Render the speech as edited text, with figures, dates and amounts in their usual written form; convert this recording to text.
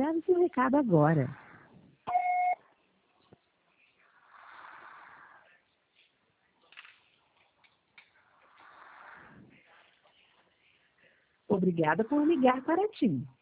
Grave seu recado agora. Obrigada por ligar para TIM.